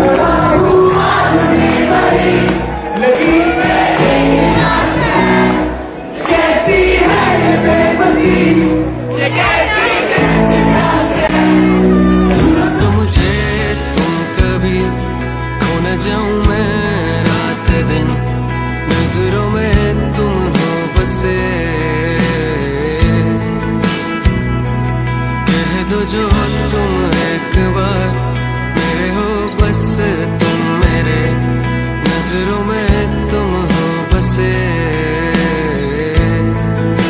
जाऊं मैं रात दिन, नजरों में तुम हो बसे, कह दो जो